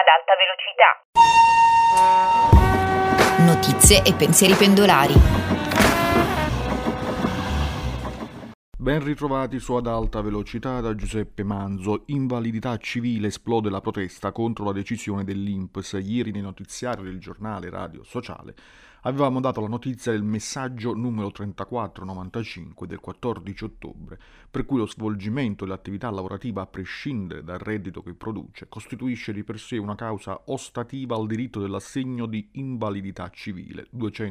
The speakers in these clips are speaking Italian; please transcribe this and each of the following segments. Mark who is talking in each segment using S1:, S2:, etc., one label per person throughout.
S1: ad alta velocità.
S2: Notizie e pensieri pendolari.
S3: Ben ritrovati su Ad Alta Velocità da Giuseppe Manzo. Invalidità civile, esplode la protesta contro la decisione dell'INPS. Ieri nei notiziari del giornale Radio Sociale avevamo dato la notizia del messaggio numero 3495 del 14 ottobre, per cui lo svolgimento dell'attività lavorativa a prescindere dal reddito che produce costituisce di per sé una causa ostativa al diritto dell'assegno di invalidità civile,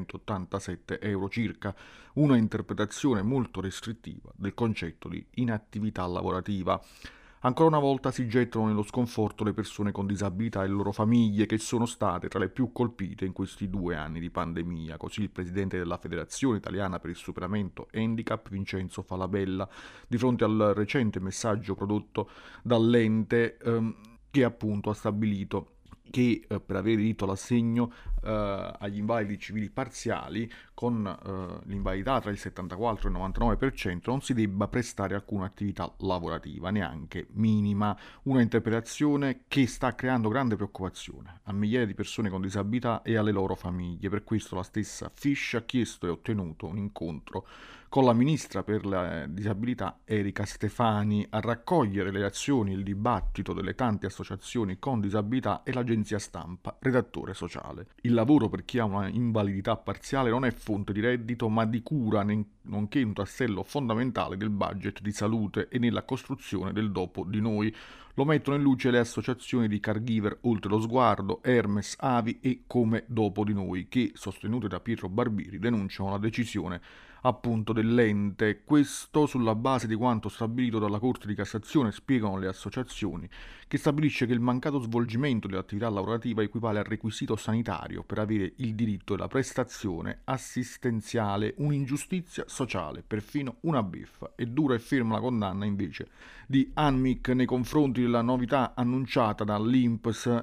S3: 287 euro circa, una interpretazione molto restrittiva del concetto di inattività lavorativa. Ancora una volta si gettano nello sconforto le persone con disabilità e le loro famiglie, che sono state tra le più colpite in questi 2 anni di pandemia. Così il presidente della Federazione Italiana per il Superamento Handicap, Vincenzo Falabella, di fronte al recente messaggio prodotto dall'ente che appunto ha stabilito che per avere diritto all'assegno agli invalidi civili parziali con l'invalidità tra il 74 e il 99% non si debba prestare alcuna attività lavorativa, neanche minima. Una interpretazione che sta creando grande preoccupazione a migliaia di persone con disabilità e alle loro famiglie. Per questo la stessa Fish ha chiesto e ottenuto un incontro con la ministra per la disabilità Erika Stefani a raccogliere le azioni e il dibattito delle tante associazioni con disabilità e l'agenzia stampa Redattore Sociale. Il lavoro per chi ha una invalidità parziale non è fonte di reddito ma di cura, nonché un tassello fondamentale del budget di salute e nella costruzione del dopo di noi. Lo mettono in luce le associazioni di caregiver Oltre lo Sguardo, Hermes, Avi e Come Dopo di Noi, che, sostenute da Pietro Barbiri, denunciano la decisione appunto dell'ente. Questo sulla base di quanto stabilito dalla Corte di Cassazione, spiegano le associazioni, che stabilisce che il mancato svolgimento dell'attività lavorativa equivale al requisito sanitario per avere il diritto alla prestazione assistenziale, un'ingiustizia sociale, perfino una beffa. E dura e ferma la condanna invece di Anmic nei confronti della novità annunciata dall'INPS.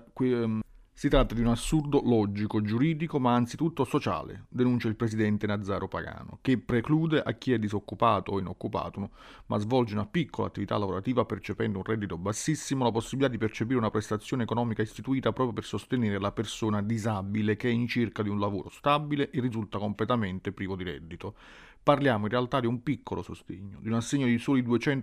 S3: Si tratta di un assurdo logico, giuridico, ma anzitutto sociale, denuncia il presidente Nazzaro Pagano, che preclude a chi è disoccupato o inoccupato, ma svolge una piccola attività lavorativa percependo un reddito bassissimo, la possibilità di percepire una prestazione economica istituita proprio per sostenere la persona disabile che è in cerca di un lavoro stabile e risulta completamente privo di reddito. Parliamo in realtà di un piccolo sostegno, di un assegno di soli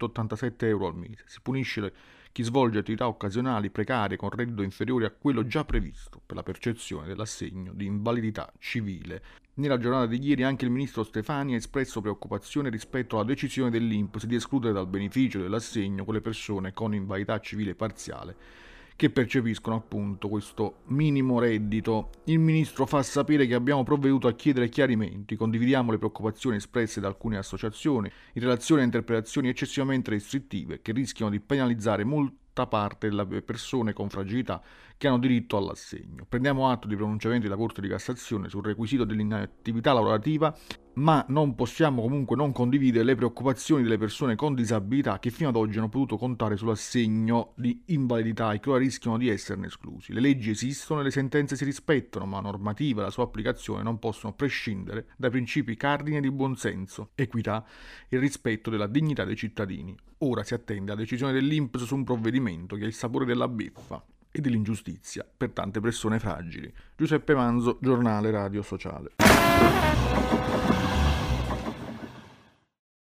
S3: 287 euro al mese. Si punisce chi svolge attività occasionali precarie con reddito inferiore a quello già previsto per la percezione dell'assegno di invalidità civile. Nella giornata di ieri anche il ministro Stefani ha espresso preoccupazione rispetto alla decisione dell'INPS di escludere dal beneficio dell'assegno quelle persone con invalidità civile parziale che percepiscono appunto questo minimo reddito. Il ministro fa sapere che abbiamo provveduto a chiedere chiarimenti, condividiamo le preoccupazioni espresse da alcune associazioni in relazione a interpretazioni eccessivamente restrittive che rischiano di penalizzare molta parte delle persone con fragilità che hanno diritto all'assegno. Prendiamo atto dei pronunciamenti della Corte di Cassazione sul requisito dell'inattività lavorativa, ma non possiamo comunque non condividere le preoccupazioni delle persone con disabilità che fino ad oggi hanno potuto contare sull'assegno di invalidità e che ora rischiano di esserne esclusi. Le leggi esistono e le sentenze si rispettano, ma la normativa e la sua applicazione non possono prescindere dai principi cardine di buonsenso, equità e rispetto della dignità dei cittadini. Ora si attende la decisione dell'INPS su un provvedimento che ha il sapore della beffa e dell'ingiustizia per tante persone fragili. Giuseppe Manzo, Giornale Radio Sociale.